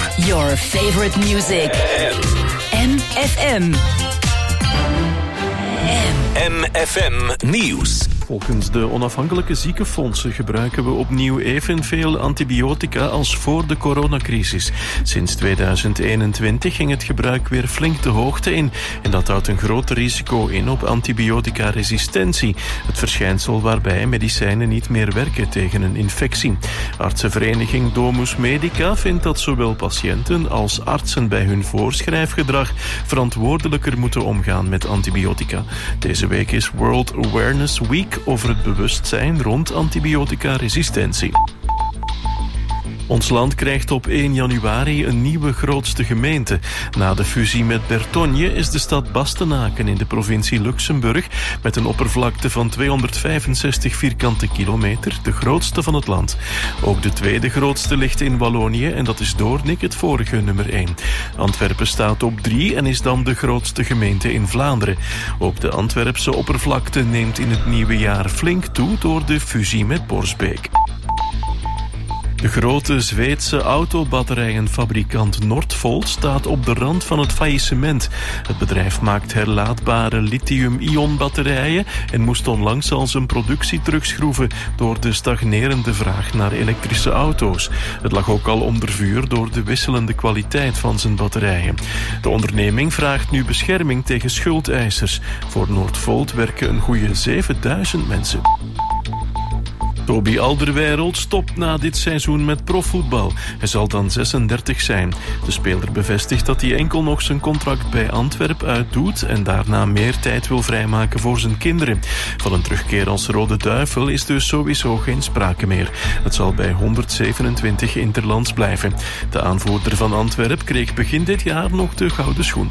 Your favorite music. MFM. MFM Nieuws. Volgens de onafhankelijke ziekenfondsen gebruiken we opnieuw evenveel antibiotica als voor de coronacrisis. Sinds 2021 ging het gebruik weer flink de hoogte in. En dat houdt een groot risico in op antibioticaresistentie. Het verschijnsel waarbij medicijnen niet meer werken tegen een infectie. Artsenvereniging Domus Medica vindt dat zowel patiënten als artsen bij hun voorschrijfgedrag verantwoordelijker moeten omgaan met antibiotica. Deze week is World Awareness Week over het bewustzijn rond antibioticaresistentie. Ons land krijgt op 1 januari een nieuwe grootste gemeente. Na de fusie met Bertonje is de stad Bastenaken in de provincie Luxemburg met een oppervlakte van 265 vierkante kilometer de grootste van het land. Ook de tweede grootste ligt in Wallonië en dat is Doornik, het vorige nummer 1. Antwerpen staat op 3 en is dan de grootste gemeente in Vlaanderen. Ook de Antwerpse oppervlakte neemt in het nieuwe jaar flink toe door de fusie met Borsbeek. De grote Zweedse autobatterijenfabrikant Northvolt staat op de rand van het faillissement. Het bedrijf maakt herlaadbare lithium-ion batterijen en moest onlangs al zijn productie terugschroeven door de stagnerende vraag naar elektrische auto's. Het lag ook al onder vuur door de wisselende kwaliteit van zijn batterijen. De onderneming vraagt nu bescherming tegen schuldeisers. Voor Northvolt werken een goede 7000 mensen. Toby Alderweireld stopt na dit seizoen met profvoetbal. Hij zal dan 36 zijn. De speler bevestigt dat hij enkel nog zijn contract bij Antwerp uitdoet en daarna meer tijd wil vrijmaken voor zijn kinderen. Van een terugkeer als Rode Duivel is dus sowieso geen sprake meer. Het zal bij 127 interlands blijven. De aanvoerder van Antwerp kreeg begin dit jaar nog de gouden schoen.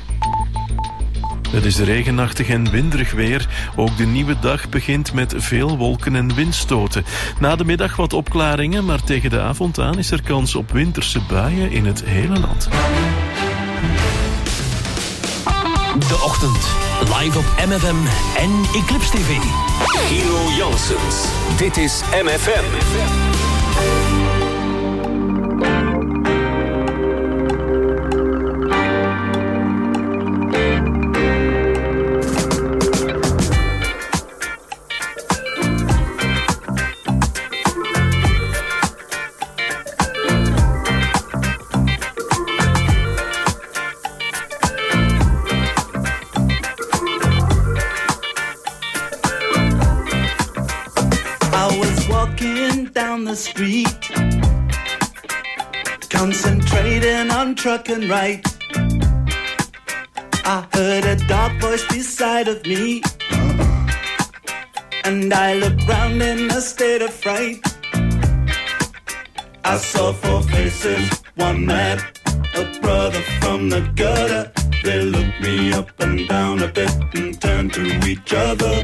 Het is regenachtig en winderig weer. Ook de nieuwe dag begint met veel wolken en windstoten. Na de middag wat opklaringen, maar tegen de avond aan is er kans op winterse buien in het hele land. De ochtend. Live op MFM en Eclipse TV. Gino Janssens. Dit is MFM. Street, concentrating on truck and right. I heard a dark voice beside of me, and I looked round in a state of fright. I saw 4 faces, one mad, a brother from the gutter. They looked me up and down a bit and turned to each other.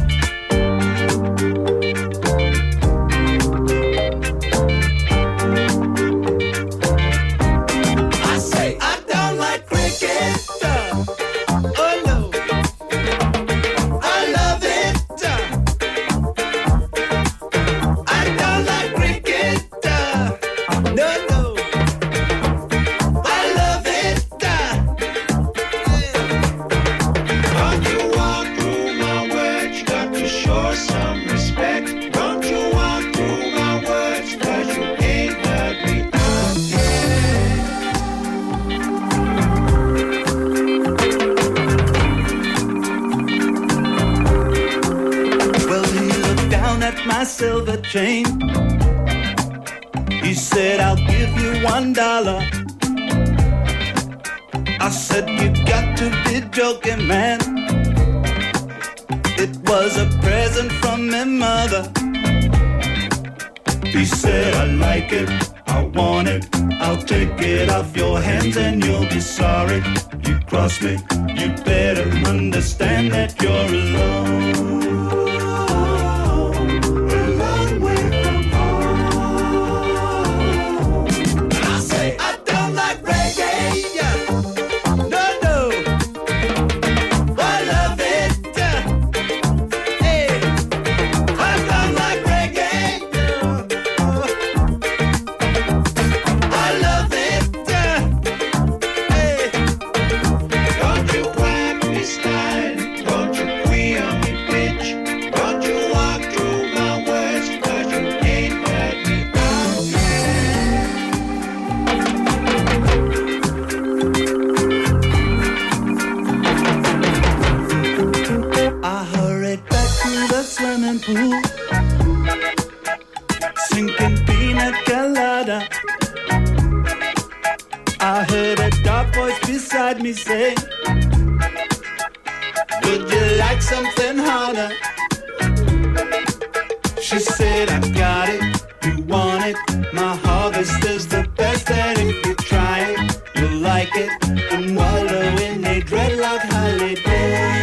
Silver chain. He said, I'll give you $1. I said, you got to be joking, man. It was a present from my mother. He said, I like it, I want it, I'll take it off your hands and you'll be sorry. You cross me, you better understand that you're alone. the swimming pool, sinking pina colada. I heard a dark voice beside me say, would you like something harder? She said, I got it, you want it. My harvest is the best, and if you try it, you'll like it. And wallow in a dreadlock holiday.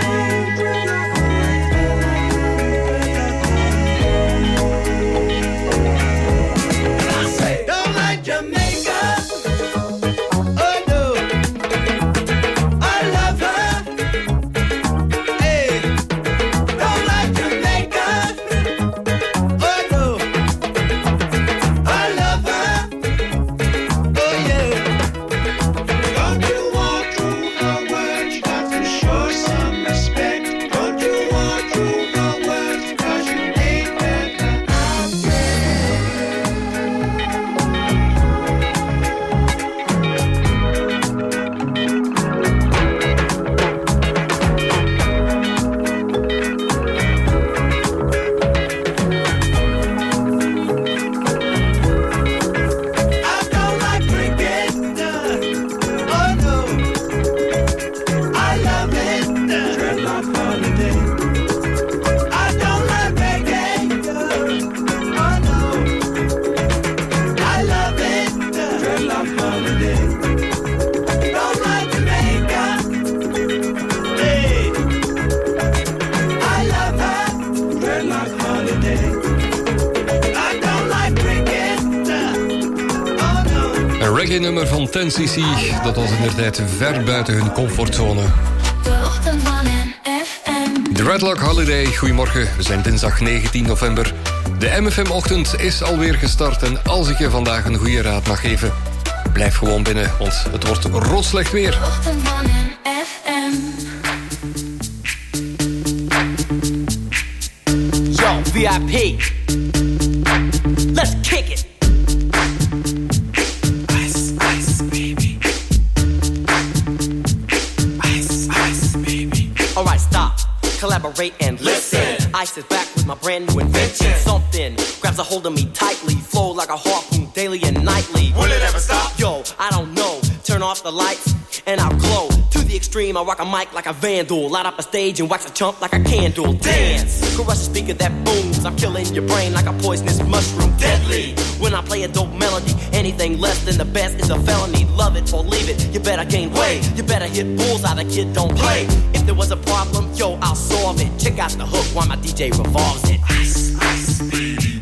Nummer van 10cc, dat was inderdaad ver buiten hun comfortzone. De Dreadlock Holiday, goedemorgen, we zijn dinsdag 19 november. De MFM-ochtend is alweer gestart en als ik je vandaag een goede raad mag geven, blijf gewoon binnen, want het wordt rotslecht weer. Yo, VIP, let's kick it. Collaborate and listen. I sit back with my brand new invention. Something grabs a hold of me tightly, flow like a harpoon daily and nightly. Will it ever stop? Yo, I don't know. Turn off the lights and I'll glow. To the extreme, I rock a mic like a vandal. Light up a stage and wax a chump like a candle. Dance, crush a speaker that booms. I'm killing your brain like a poisonous mushroom. Deadly, when I play a dope melody. Anything less than the best is a felony. Love it or leave it, you better gain weight. You better hit bullseye, the kid don't play. If there was a problem, yo, I'll solve it. Check out the hook while my DJ revolves it. Ice, ice, baby.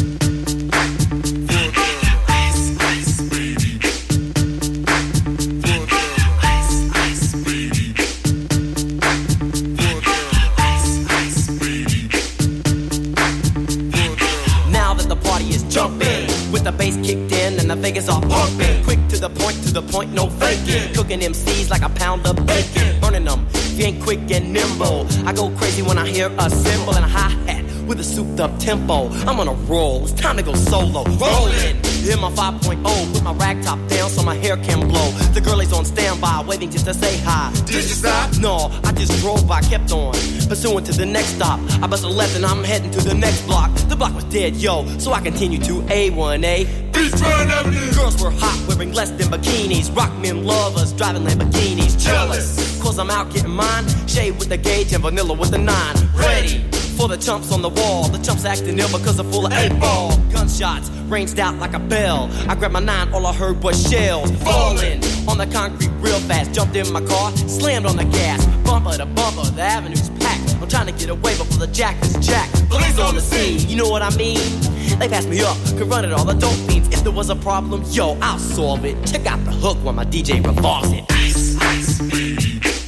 The bass kicked in and the Vegas are pumping. Quick to the point, no faking. Cooking MCs like a pound of bacon. Burning them, if you ain't quick and nimble. I go crazy when I hear a cymbal and a hi-hat with a souped up tempo. I'm on a roll, it's time to go solo. Rollin', in my 5.0, put my rag top down so my hair can blow. The girl is on standby, waiting just to say hi. Did you stop? No, I just drove by, kept on pursuing to the next stop. I bust a left and I'm heading to the next block. The block was dead, yo, so I continue to A1A. Beachfront Avenue. Girls were hot, wearing less than bikinis. Rock men love us, driving Lamborghinis. Jealous, cause I'm out getting mine. Shade with the gauge and vanilla with the 9. Ready for the chumps on the wall. The chumps acting ill because they're full of 8-ball. Gunshots ranged out like a bell. I grabbed my 9, all I heard was shells falling on the concrete real fast. Jumped in my car, slammed on the gas. Bumper to bumper, the avenue's packed. I'm trying to get away before the jack is jacked. Police on the scene, you know what I mean? They passed me up, confronted all the dope fiends. If there was a problem, yo, I'll solve it. Check out the hook while my DJ revolves it. Ice, ice, baby.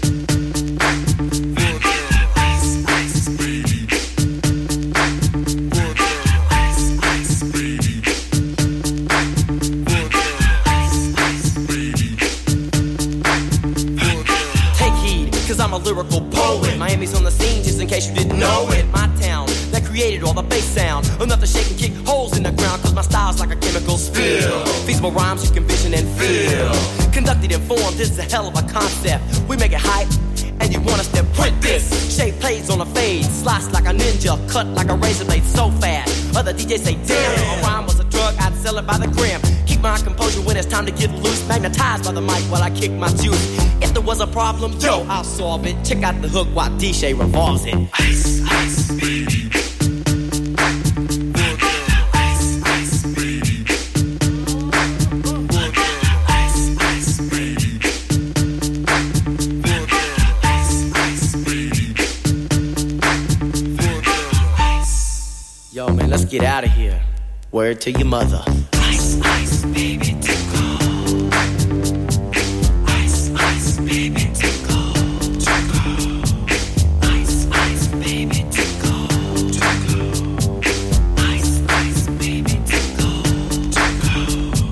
I'm a lyrical poet. Miami's on the scene, just in case you didn't know it. My town, that created all the bass sound. Enough to shake and kick holes in the ground, cause my style's like a chemical spill. Feasible rhymes you can vision and feel. Conducted in form, this is a hell of a concept. We make it hype and you wanna step print this. Shape plays on a fade, slice like a ninja, cut like a razor blade so fast. Other DJs say, damn, a rhyme was a drug, I'd sell it by the gram. Keep my composure when it's time to get loose. Magnetized by the mic while I kick my juice. If there was a problem, yo, I'll solve it. Check out the hook while DJ revolves it. Ice, ice, baby. Yo, man, let's get out of here. Word to your mother. Ice, ice, baby, tickle. Ice, ice, baby, tickle. Tickle. Ice, ice, baby, tickle. Tickle. Ice, ice, baby, tickle. Tickle.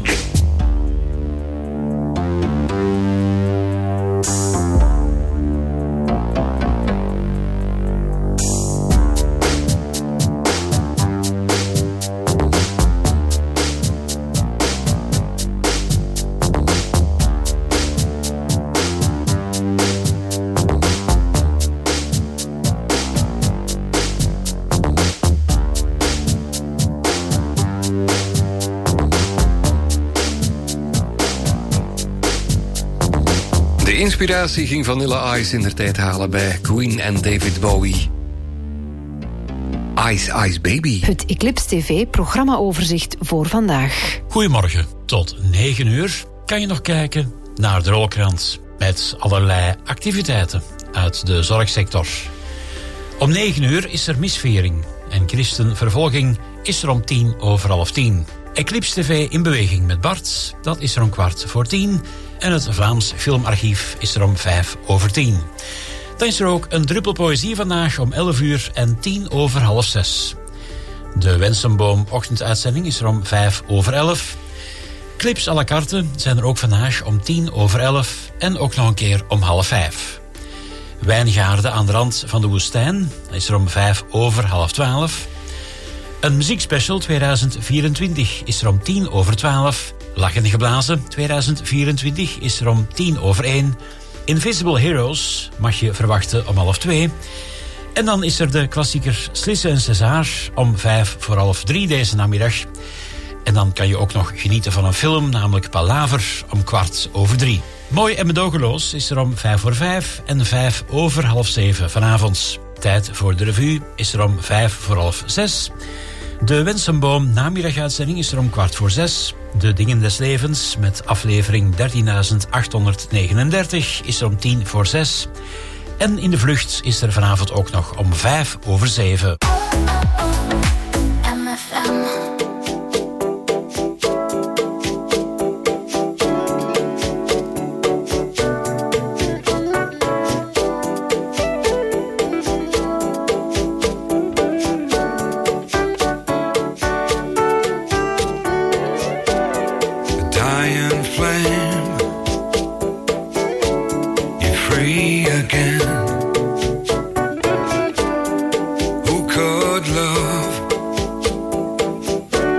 Inspiratie ging Vanilla Ice in de tijd halen bij Queen en David Bowie. Ice Ice Baby. Het Eclipse TV-programmaoverzicht voor vandaag. Goedemorgen. Tot 9 uur kan je nog kijken naar de rolkrant met allerlei activiteiten uit de zorgsector. Om 9 uur is er misvering en christenvervolging is er om 10:10. Eclipse TV in beweging met Bart, dat is er om 10:15. En het Vlaams Filmarchief is er om 5:10. Dan is er ook een druppel poëzie vandaag om 11 uur en 6:10. De Wensenboom ochtenduitzending is er om 5:11. Clips à la carte zijn er ook vandaag om 10:11 en ook nog een keer om 4:30. Wijngaarden aan de rand van de woestijn, dat is er om 11:05. Een muziekspecial 2024 is er om 10:12. Lachende Geblazen 2024 is er om 10:01. Invisible Heroes mag je verwachten om 2:30. En dan is er de klassieker Slisse en César om 2:45 deze namiddag. En dan kan je ook nog genieten van een film, namelijk Palaver om 3:15. Mooi en medogeloos is er om 5:05 en 5:05 vanavond. Tijd voor de revue is er om 5:06. De Wensenboom namiddaguitzending is er om 5:15. De Dingen des Levens met aflevering 13.839 is er om 5:10. En In de Vlucht is er vanavond ook nog om 6:05. Who could love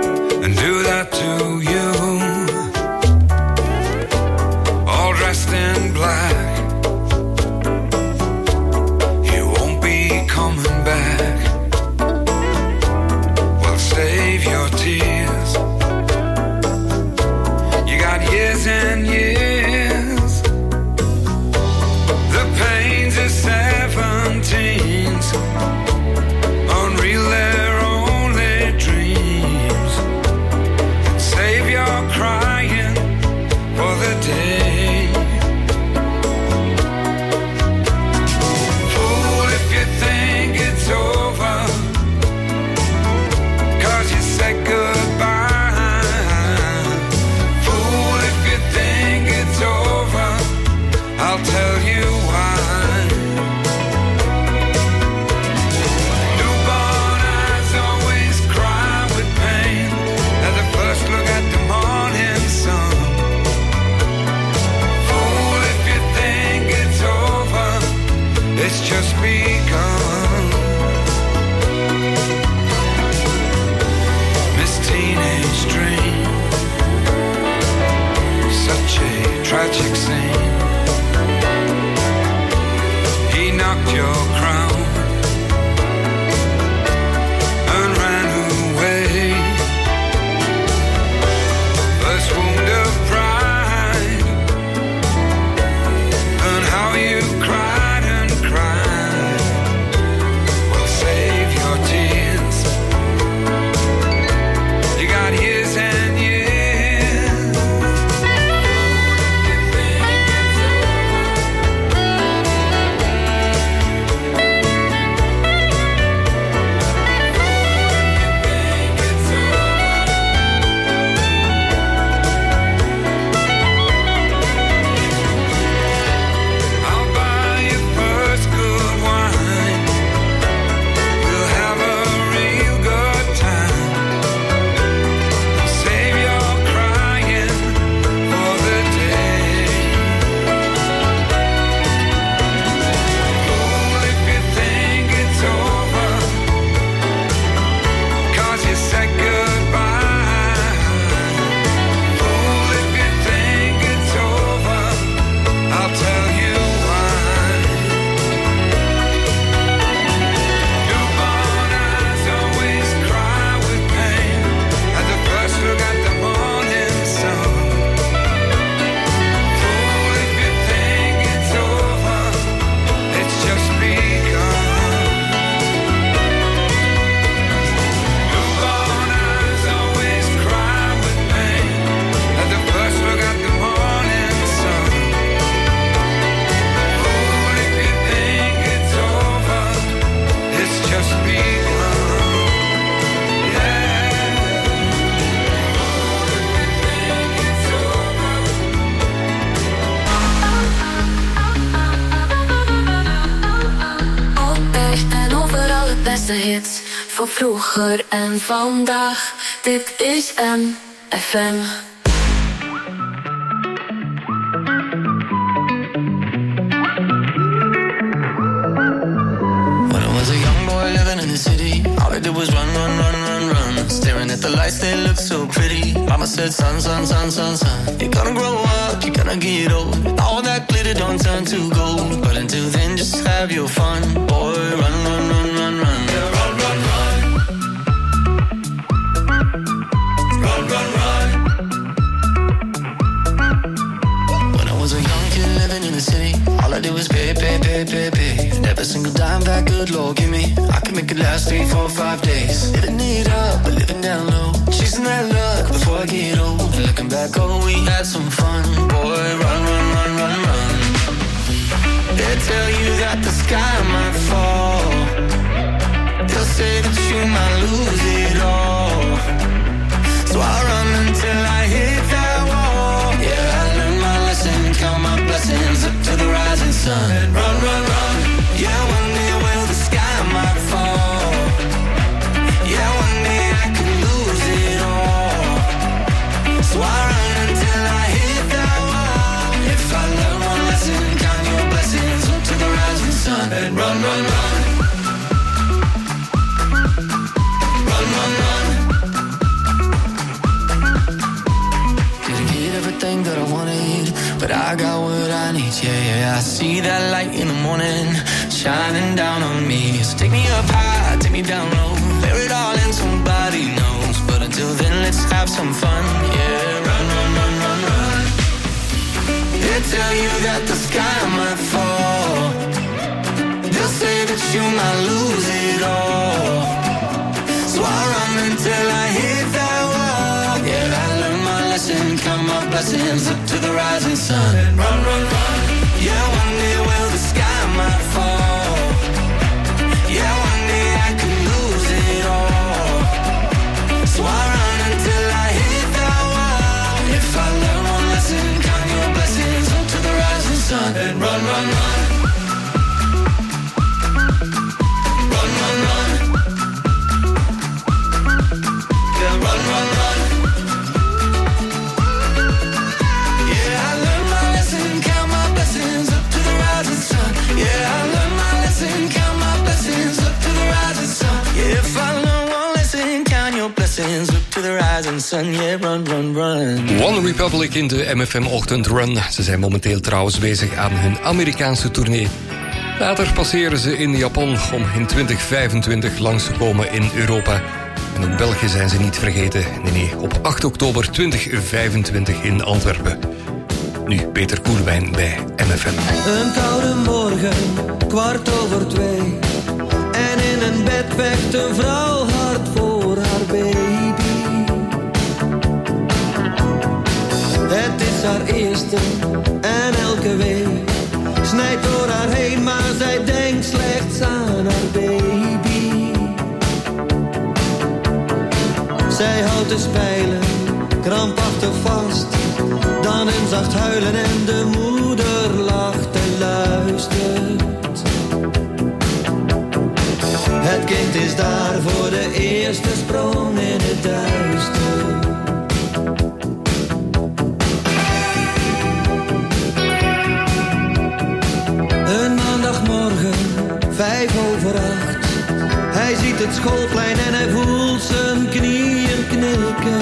beste hits van vroeger en vandaag. Dit is MFM. When I was a young boy living in the city, all I did was run, run, run, run, run. Staring at the lights, they look so pretty. Mama said, son, son, son, son, son, you're gonna grow up, you're gonna get old. All that glitter don't turn to gold. But until then, just have your fun. Boy, run, run, run, run, run. Yeah, run, run, run. Run, run, run. When I was a young kid living in the city, all I did was pay, pay, pay, pay, pay. And every single dime that good Lord give me, I could make it last 3, 4, 5 days. Living it up, but living down low. Chasing that luck before I get old. And looking back, oh, we had some fun. Boy, run, run, run, run, run. They tell you that the sky might fall. They'll say that you might lose it all. So I run until I hit that wall. Yeah, I learned my lesson, count my blessings up to the rising sun. And run, run, run. Yeah, one day, well, the sky might fall. Yeah, one day I could lose it all. So I run until I hit that wall. If I learn one lesson, count your blessings up to the rising sun. And run, run, run. Run, run, run. Didn't get everything that I wanted, but I got what I need, yeah, yeah. I see that light in the morning, shining down on me. So take me up high, take me down low, bear it all in, somebody knows. But until then, let's have some fun, yeah. Run, run, run, run, run. They tell you that the sky might fall. They'll say that you might lose it all. So I run until I hit that wall. Yeah, I learned my lesson, count my blessings up to the rising sun. And run, run, run. Yeah, one day, well, the sky might fall. Yeah, one day I could lose it all. So I run until I hit that wall. If I learn one lesson, count your blessings up to the rising sun. And run, run, run. Run, run, run. Yeah, run, run, run. Yeah, I learned my lesson, count my blessings up to the rising sun. Yeah, I learned my lesson, count my blessings up to the rising sun. Yeah, if I learn one lesson, count your blessings up to the rising sun. Yeah, run, run, run. One Republic in de MFM Ochtend Run. Ze zijn momenteel trouwens bezig aan hun Amerikaanse tournee. Later passeren ze in Japan om in 2025 langs te komen in Europa. En ook België zijn ze niet vergeten. Nee, op 8 oktober 2025 in Antwerpen. Nu Peter Koelewijn bij MFM. Een koude morgen, 2:15. En in een bed vecht een vrouw hard voor haar baby. Het is haar eerste en elke week snijdt door haar heen, maar zij denkt slechts aan haar baby. Zij houdt de spijlen krampachtig vast, dan een zacht huilen en de moeder lacht en luistert. Het kind is daar voor de eerste sprong in het duister. Een maandagmorgen, 7:05. Hij ziet het schoolplein en hij voelt zijn knieën knikken.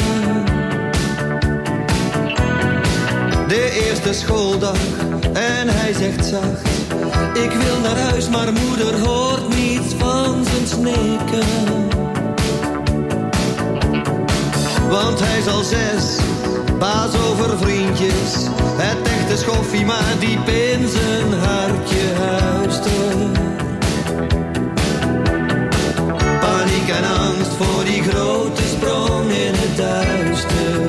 De eerste schooldag en hij zegt zacht: ik wil naar huis, maar moeder hoort niets van zijn snikken. Want hij is al 6, baas over vriendjes. Het echte schoffie, maar diep in zijn hartje huist er. Paniek en angst voor die grote sprong in het duister.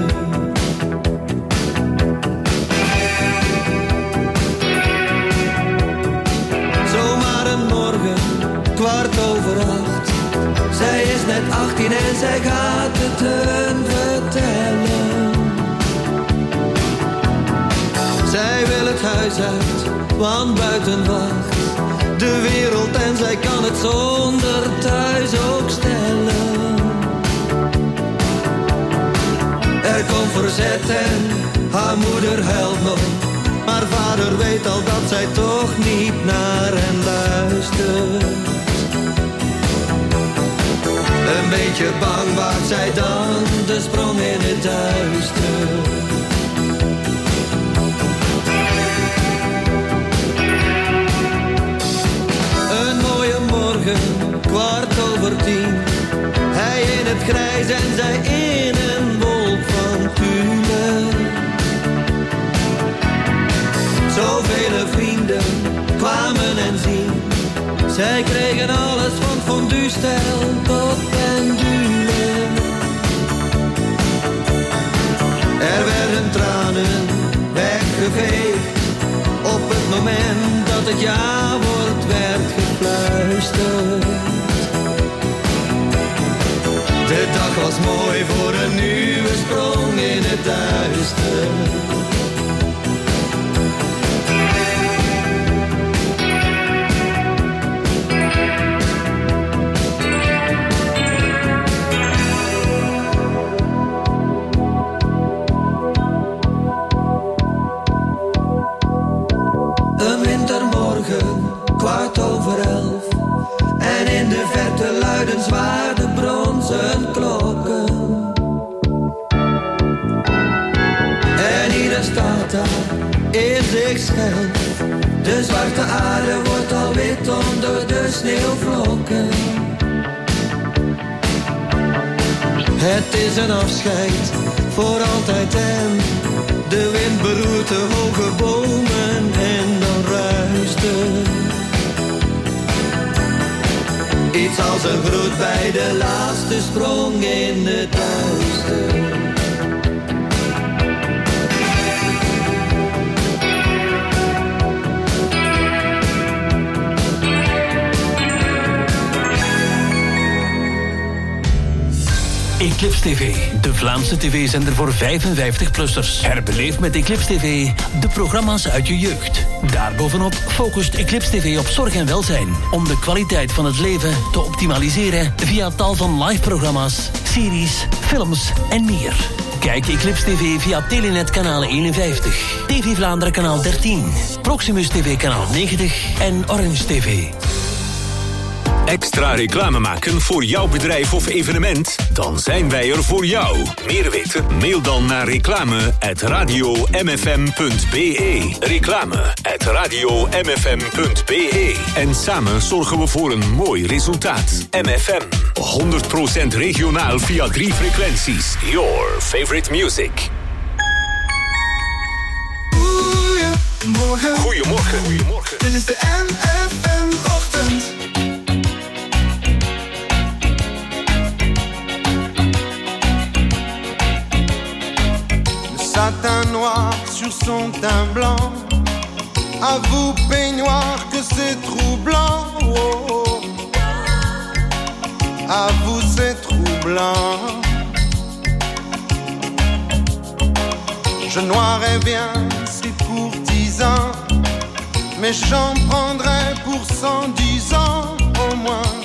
Zomaar een morgen, 7:15. Zij is net 18 en zij gaat het hun vertellen. Zij wil het huis uit, want buiten wacht de wereld en en zij kan het zonder thuis ook stellen. Er komt verzet en haar moeder huilt nog, maar vader weet al dat zij toch niet naar hem luistert. Een beetje bang waagt zij dan de sprong in het duister. Een mooie morgen, 10:15. Hij in het grijs en zij in een wolk van tulle. Zoveel vrienden kwamen en zien. Zij kregen alles van fondue-stijl tot pendule. Er werden tranen weggeveegd. Op het moment dat het ja-woord werd gefluisterd. De dag was mooi voor een nieuwe sprong in het duister. Een wintermorgen, 11:15. En in de verte luiden zwaar de bronzen klokken. En ieder staat daar in zichzelf. De zwarte aarde wordt al wit onder de sneeuwvlokken. Het is een afscheid voor altijd en de wind beroert de hoge bomen en dan ruist het. Iets als een groet bij de laatste sprong in het duister. Eclipse TV, de Vlaamse tv-zender voor 55-plussers. Herbeleef met Eclipse TV de programma's uit je jeugd. Daarbovenop focust Eclipse TV op zorg en welzijn, om de kwaliteit van het leven te optimaliseren via tal van live-programma's, series, films en meer. Kijk Eclipse TV via Telenet kanaal 51, TV Vlaanderen kanaal 13, Proximus TV kanaal 90 en Orange TV. Extra reclame maken voor jouw bedrijf of evenement? Dan zijn wij er voor jou. Meer weten? Mail dan naar reclame@radiomfm.be. Reclame@radiomfm.be. En samen zorgen we voor een mooi resultaat. MFM. 100% regionaal via 3 frequenties. Your favorite music. Goedemorgen. Goedemorgen. Goedemorgen. Dit is de MFM-ochtend. Satin noir sur son teint blanc. À vous peignoir que c'est troublant. Oh, oh. À vous c'est troublant. Je noirais bien ces courtisans, mais j'en prendrais pour 110 ans au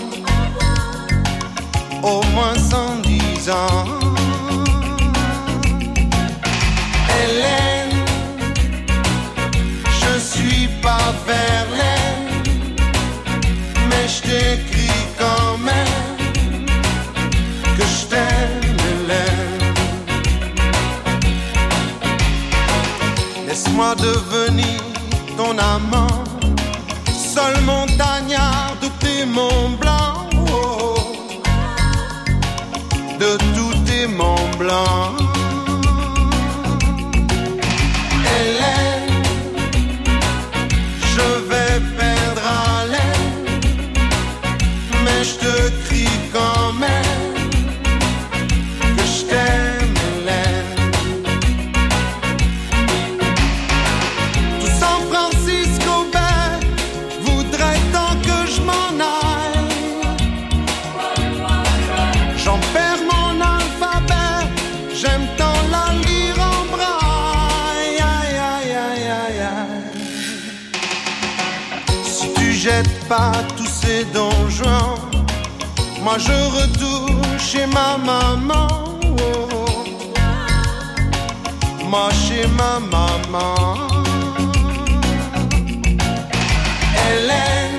moins 110 ans. Hélène, je suis pas Verlaine, mais je t'écris quand même que je t'aime, Hélène. Laisse-moi devenir ton amant, seul montagnard de tes Monts Blancs, oh, de tous tes Monts Blancs. Hélène, je vais perdre haleine, mais je te crie quand même que je t'aime, Hélène. Tout San Francisco Bay voudrait tant que je m'en aille. J'en perds mon alphabet, j'aime tant la lire en braille. Si tu jettes pas tous ces et Don Juan. Moi je retourne chez ma maman. Oh. Moi chez ma maman. Hélène.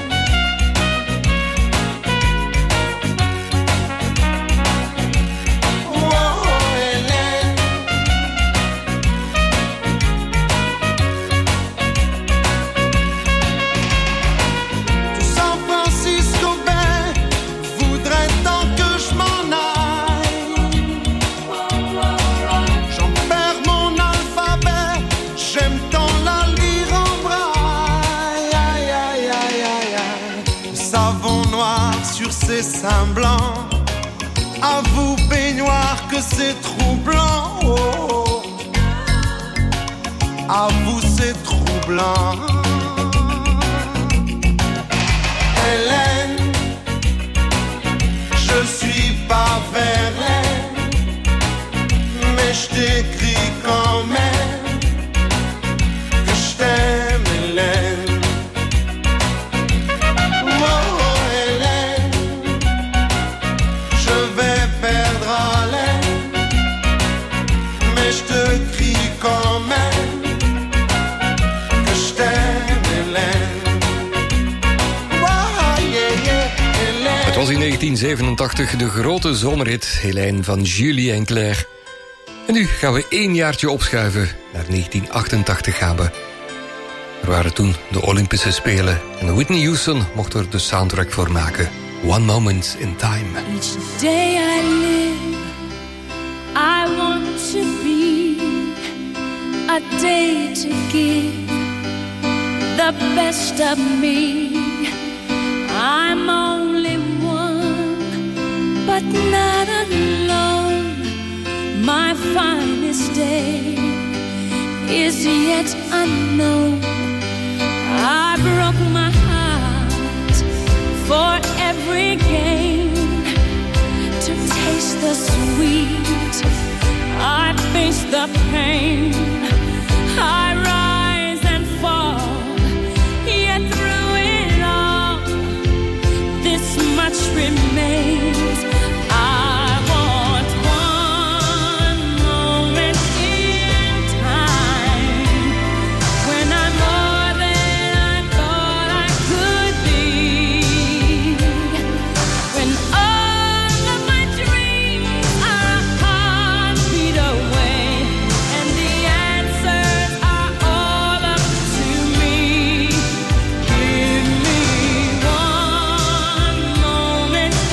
Ses seins blancs, à vous peignoir que c'est troublant. Oh, à vous c'est troublant. Hélène, je suis pas Verlaine, mais je t'écris quand même que je t'aime, Hélène. Het was in 1987 de grote zomerhit Hélène van Julie en Claire. En nu gaan we 1 jaartje opschuiven. Naar 1988 gaan we. Er waren toen de Olympische Spelen en Whitney Houston mocht er de soundtrack voor maken. One Moment in Time. Each day I live, I want to be a day to give the best of me. I'm only one, but not alone. My finest day is yet unknown. I broke my heart for every gain, to taste the sweet. I face the pain. I rise and fall, yet through it all, this much remains. I want one moment in time when I'm more than I thought I could be, when all of my dreams are a heartbeat away, and the answers are all up to me. Give me one moment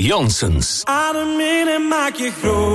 Janssens. Adem in en maak je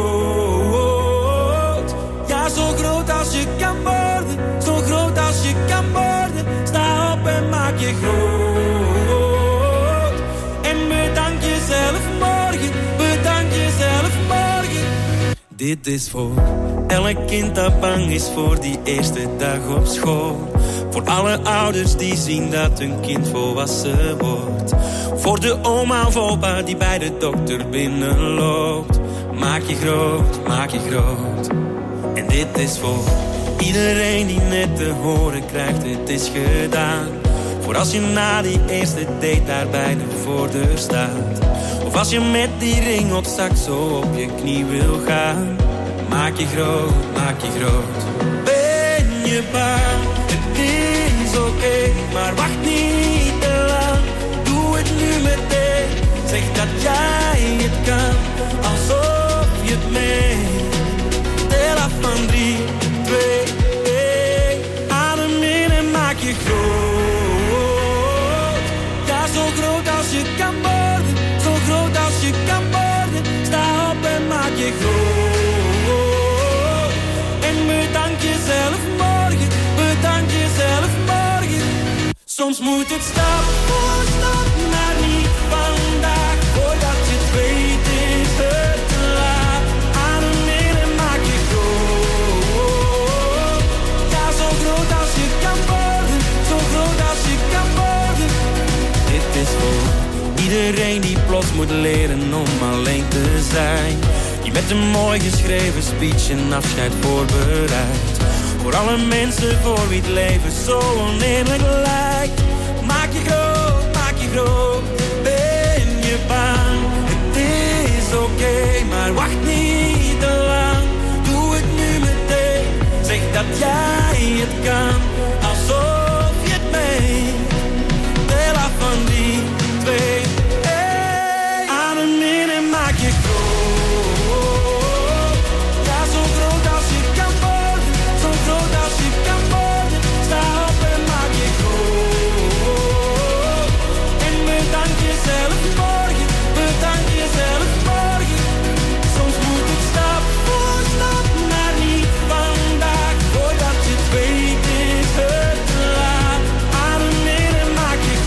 groot. Ja, zo groot als je kan worden. Zo groot als je kan worden. Sta op en maak je groot. En bedank jezelf morgen. Bedank jezelf morgen. Dit is voor elk kind dat bang is voor die eerste dag op school. Voor alle ouders die zien dat hun kind volwassen wordt. Voor de oma of opa die bij de dokter binnenloopt. Maak je groot, maak je groot. En dit is voor iedereen die net te horen krijgt, het is gedaan. Voor als je na die eerste date daar bij de voordeur staat. Of als je met die ring op zak zo op je knie wil gaan. Maak je groot, maak je groot. Ben je bang? Het is oké, maar wacht niet te lang. Doe het nu meteen. Zeg dat jij het kan, alsof je het meent. Tel af van 3, 2, 1. Adem in en maak je groot. Ja, zo groot als je kan worden. Zo groot als je kan worden. Sta op en maak je groot. En bedank jezelf morgen. Bedank jezelf morgen. Soms moet het stap voor stap, maar niet vandaag. Voordat je het weet is het te laat. Adem in en maak je groot. Ja, zo groot als je kan worden. Zo groot als je kan worden. Dit is voor iedereen die plots moet leren om alleen te zijn. Die met een mooi geschreven speech een afscheid voorbereidt. Voor alle mensen voor wie het leven zo oneerlijk lijkt. Maak je groot, maak je groot. Ben je bang? Het is oké, maar wacht niet te lang. Doe het nu meteen. Zeg dat jij het kan, alsof je het meent. Tel af van 3, 2, 1. Adem in en maak je groot. Ja, zo groot als je kan worden. Zo groot als je kan worden. Sta op en maak je groot. En bedank jezelf morgen. Bedank jezelf morgen. Soms moet het stap voor stap, maar niet vandaag. Voordat je het weet is het te laat. Adem in en maak je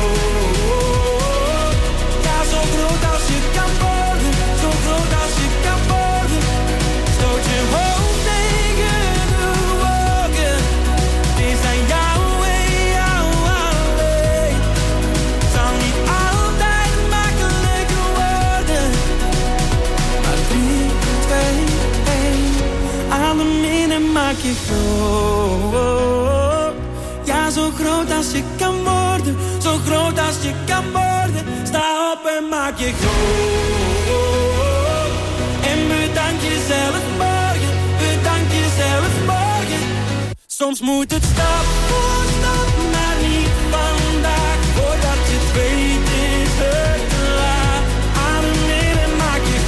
groot. Ja, zo groot als je kan worden. Zo groot als je kan worden. Stoot je hoofd tegen de wolken. Het is aan jou en jou alleen. Zal niet altijd makkelijk worden. Maar 3, 2, 1. Adem in en maak je groot. Ja, zo groot als je kan worden. Zo groot als je kan worden. Sta op en maak je groot. En bedank jezelf morgen. Bedank jezelf morgen. Soms moet het stap voor stap, maar niet vandaag. Voordat je het weet is het te laat. Adem in en maak je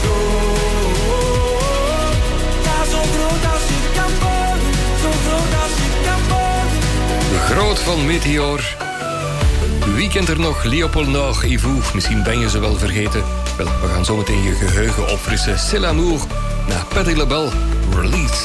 groot. Ja, zo groot als je kan worden. Zo groot als je kan worden. Groot van Meteor. Wie kent er nog? Léopold Nord, Yves. Misschien ben je ze wel vergeten. Wel, we gaan zometeen je geheugen opfrissen. C'est l'amour. Na Patti LaBelle. Release.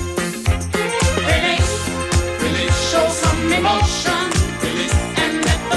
Emotion, and let the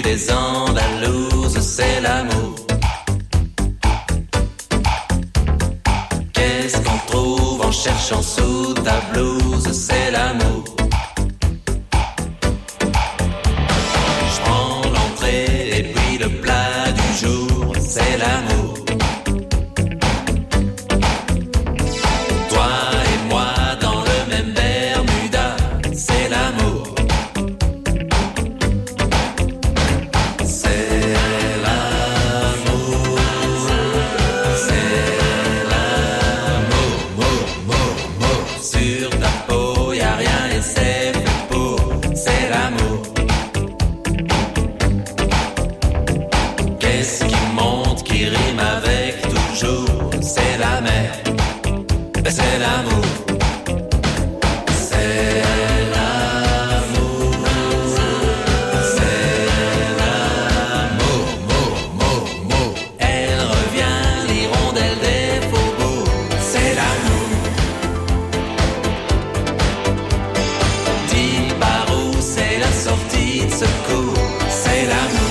rue des Andalouses, c'est l'amour. Qu'est-ce qu'on trouve en cherchant sous ta blouse, c'est l'amour. Je prends l'entrée et puis le plat du jour, c'est l'amour. Toi et moi dans le même Bermuda, c'est l'amour. C'est l'amour, c'est l'amour, c'est l'amour, Elle revient, l'hirondelle des faubourgs, c'est l'amour. Dis par où c'est la sortie de secours, c'est l'amour.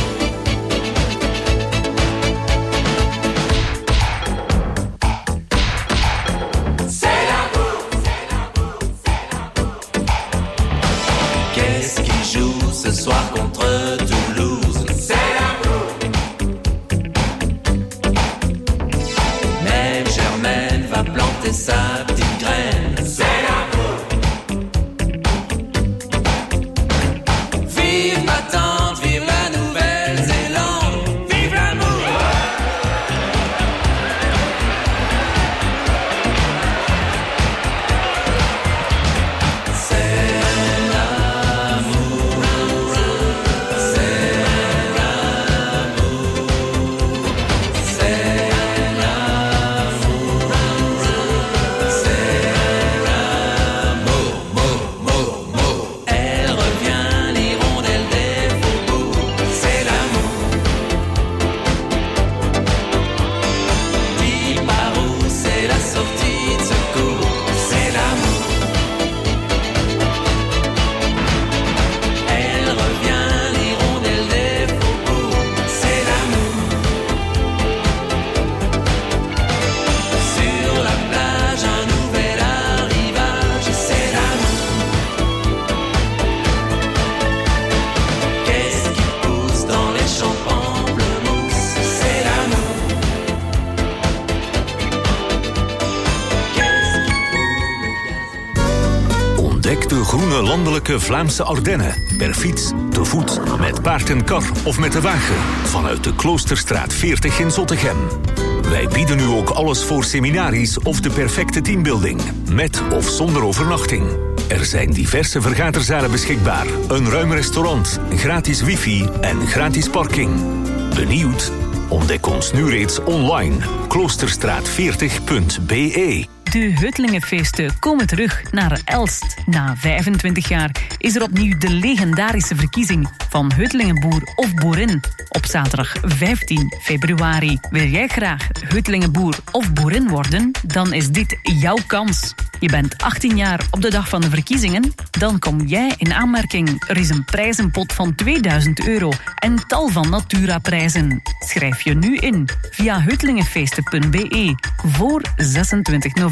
Ce soir contre Toulouse, c'est l'amour. Même Germaine va planter sa petite graine, c'est l'amour. Vive ma tante, vive la Nouvelle-Zélande, vive l'amour. De groene landelijke Vlaamse Ardennen. Per fiets, te voet, met paard en kar of met de wagen. Vanuit de Kloosterstraat 40 in Zottegem. Wij bieden nu ook alles voor seminaries of de perfecte teambuilding. Met of zonder overnachting. Er zijn diverse vergaderzalen beschikbaar. Een ruim restaurant, gratis wifi en gratis parking. Benieuwd? Ontdek ons nu reeds online. kloosterstraat40.be. De Heutlingenfeesten komen terug naar Elst. Na 25 jaar is er opnieuw de legendarische verkiezing van Heutlingenboer of boerin op zaterdag 15 februari. Wil jij graag Heutlingenboer of boerin worden? Dan is dit jouw kans. Je bent 18 jaar op de dag van de verkiezingen? Dan kom jij in aanmerking. Er is een prijzenpot van €2000 en tal van Natura-prijzen. Schrijf je nu in via heutlingenfeesten.be voor 26 november.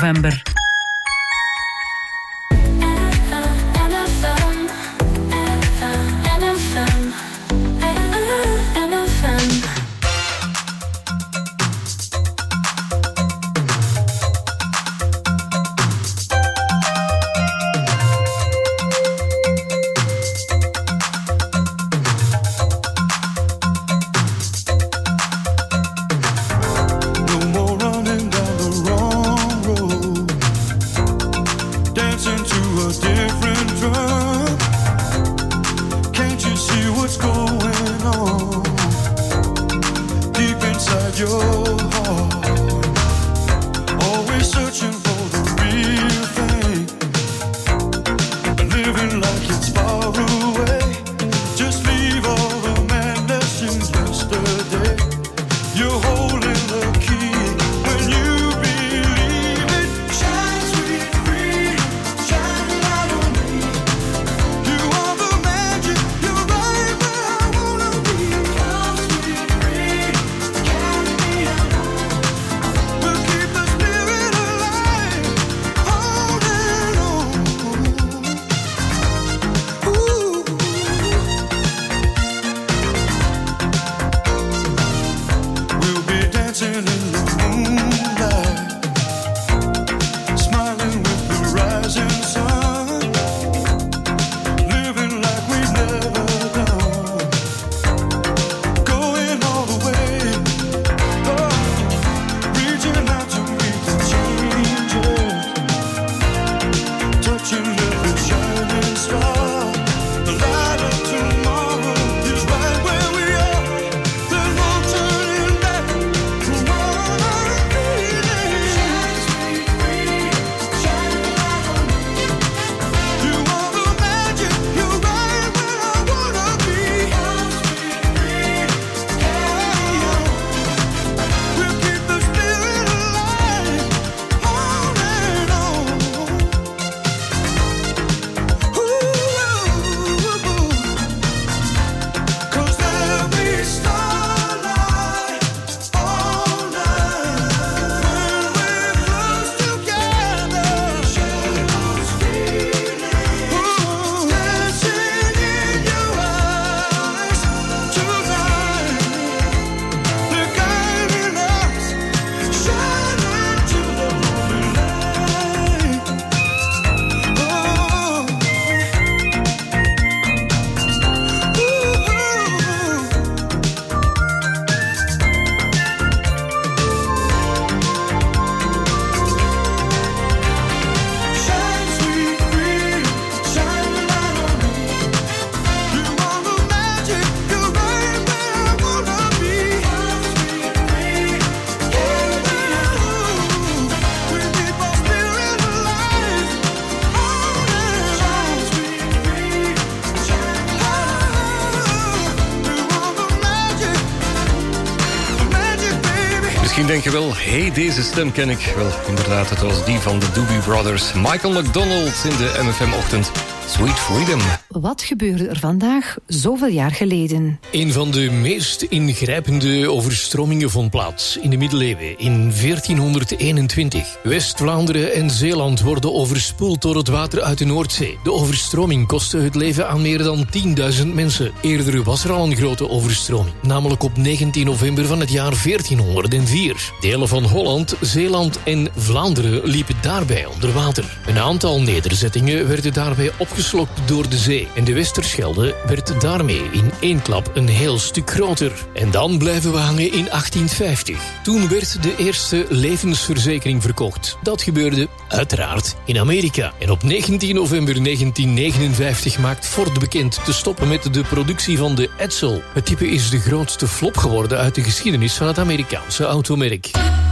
Misschien denk je wel, hey, deze stem ken ik. Wel, inderdaad, het was die van de Doobie Brothers. Michael McDonald in de MFM-ochtend. Sweet Freedom. Wat gebeurde er vandaag zoveel jaar geleden? Een van de meest ingrijpende overstromingen vond plaats in de middeleeuwen in 1421. West-Vlaanderen en Zeeland worden overspoeld door het water uit de Noordzee. De overstroming kostte het leven aan meer dan 10.000 mensen. Eerder was er al een grote overstroming, namelijk op 19 november van het jaar 1404. Delen van Holland, Zeeland en Vlaanderen liepen daarbij onder water. Een aantal nederzettingen werden daarbij opgeslokt door de zee. En de Westerschelde werd daarmee in één klap een heel stuk groter. En dan blijven we hangen in 1850. Toen werd de eerste levensverzekering verkocht. Dat gebeurde uiteraard in Amerika. En op 19 november 1959 maakt Ford bekend te stoppen met de productie van de Edsel. Het type is de grootste flop geworden uit de geschiedenis van het Amerikaanse automerk.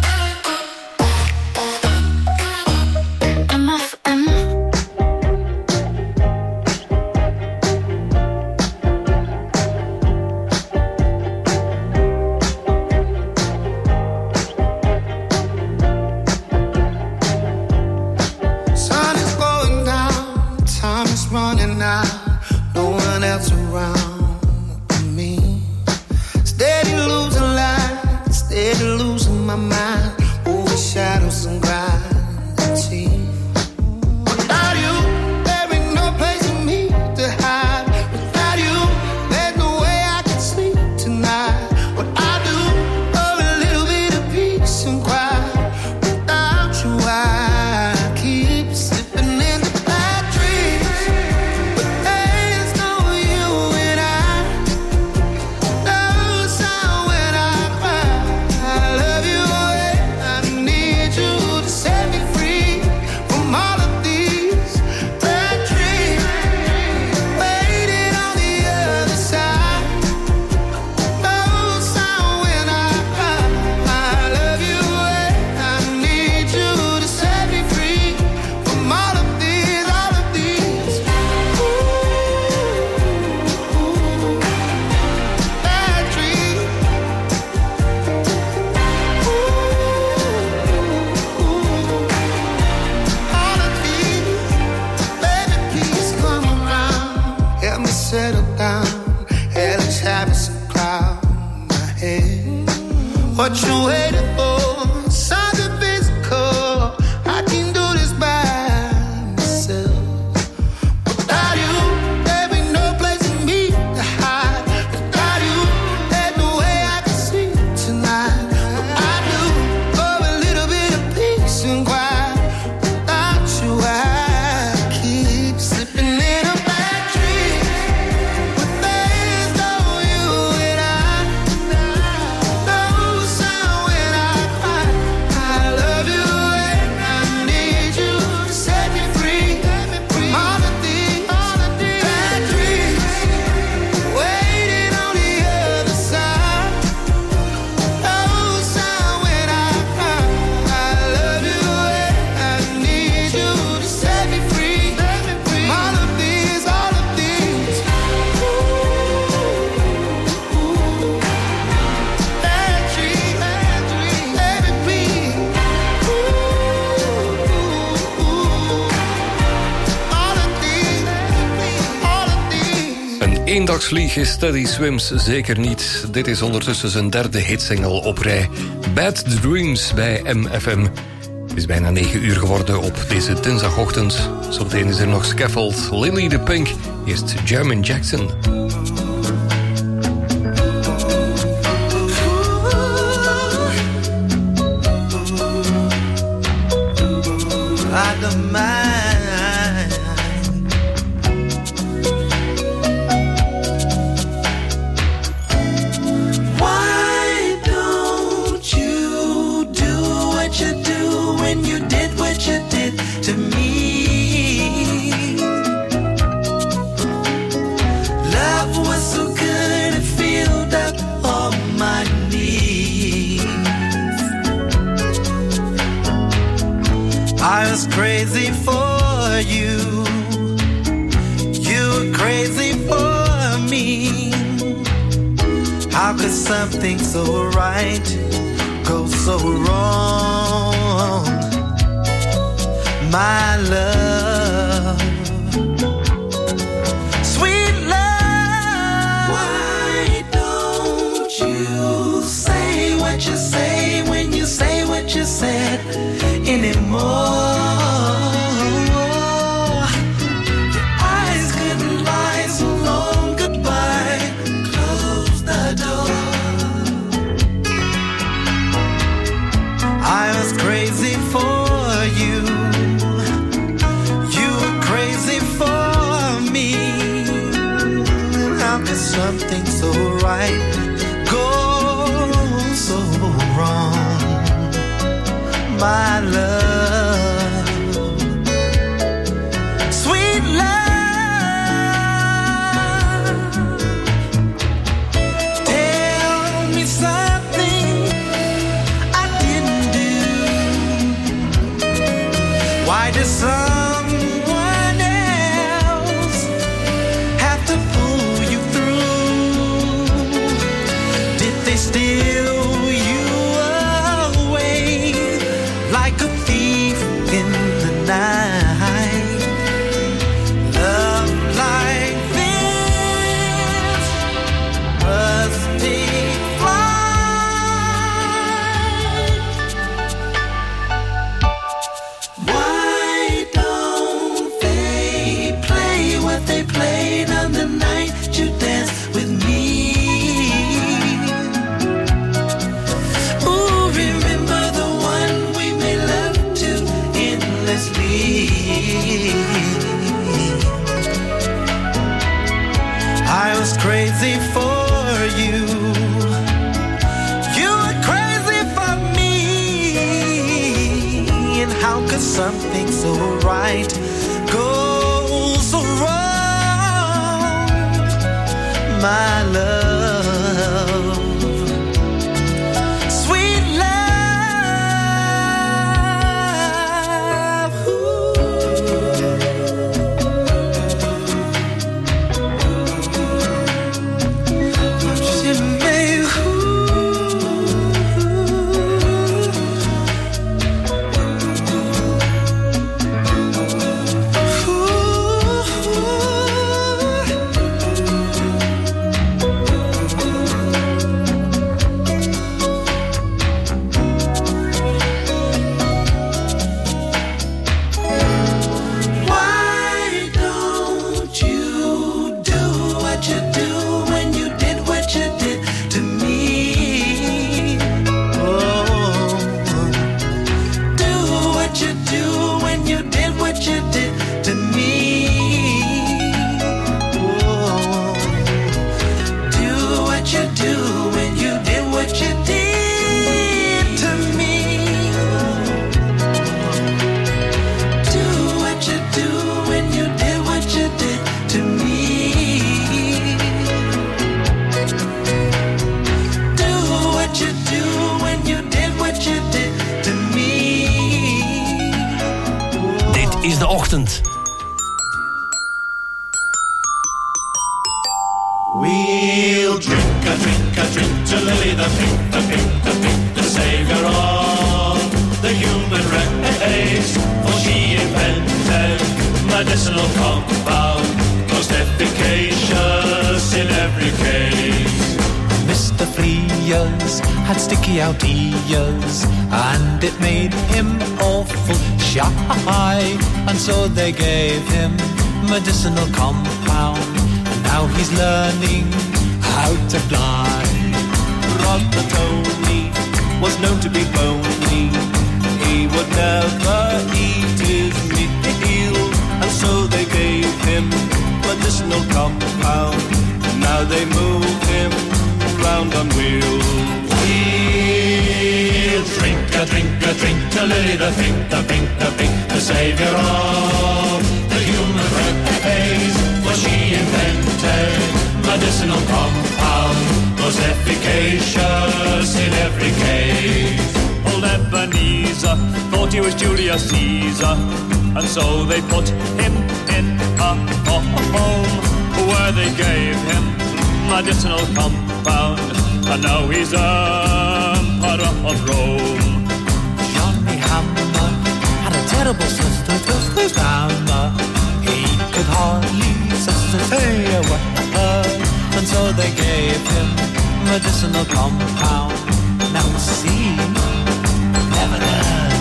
What you waiting for? Something physical. I can do this by myself. Without you, there be no place for me to hide. Without you, there's no way I can sleep tonight. I do for a little bit of peace and quiet. Without you, I keep slipping in a bad dream. But there's no you and I. No sound when I cry. I love you and I need you to set me free from all of these bad dreams. Waiting on the other side. No sound when I cry. I love you and I need you to set me free from all of these bad dreams. Een eendagsvlieg is Teddy Swims zeker niet. Dit is ondertussen zijn derde hitsingle op rij. Bad Dreams bij MFM. Het is bijna 9 uur geworden op deze dinsdagochtend. Zometeen is er nog Scaffold, Lily the Pink. Eerst Jermaine Jackson. I don't mind. Why don't you do what you do when you did what you did to me? Love was so good it filled up all my needs. I was crazy for you. You were crazy for me. How could something so right go so wrong, my love, sweet love. Why don't you say what you say when you say what you said anymore? Your eyes couldn't lie so long. Goodbye, close the door. I was crazy for you, you were crazy for me. How could something so right go so wrong, my love, sweet love? Tell me something I didn't do. Why does someone else have to pull you through? Did they steal you away like a thief in the night? Love like this must take flight. Why don't they play what they played on the night you danced with me? Ooh, remember the one we made love to endlessly. I was crazy for you, you were crazy for me. And how could something so right go so wrong, my love, sweet love? Why don't you do what you do when you did what you did to me? Oh, do what you do when you did what you did to me. Oh, do what you do when you did what you did to me. Do what you do when you did what you did to me. Do what you do when you did what you did to me. Dit is de ochtend. We'll drink a drink to Lily the pink, the pink, the pink, the savior of the human race. For she invented medicinal compound, most efficacious in every case. Mr. Fleas had sticky out ears, and it made him awful shy, and so they gave him medicinal compound, and now he's learning how to fly. Brother Tony was known to be bony, he would never eat his meal, and so they gave him medicinal compound, now they move him round on wheels. We'll drink a drink to Lily the pink, the pink, the pink, the savior of the human race. For she invented medicinal compound, most efficacious in every case. Old Ebenezer thought he was Julius Caesar, and so they put him in a home where they gave him medicinal compound, and now he's a borough of Rome. Johnny Hammer had a terrible sister, Twisted Hammer. He could hardly say a word, and so they gave him medicinal compound. Now see, never heard.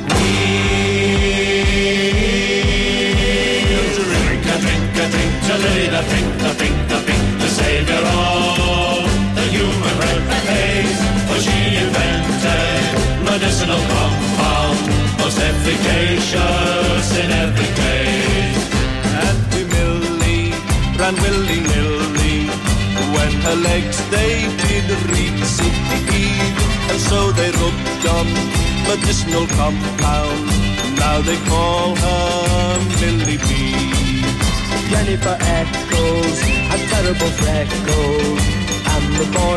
We'll drink a lily, the pink, the savior of the human race. For she invented medicinal compound, most efficacious in every case. Auntie Millie ran willy-nilly when her legs they did recede, and so they rubbed on medicinal compound. Now they call her Millie B. Jennifer Eccles had terrible freckles, and the boy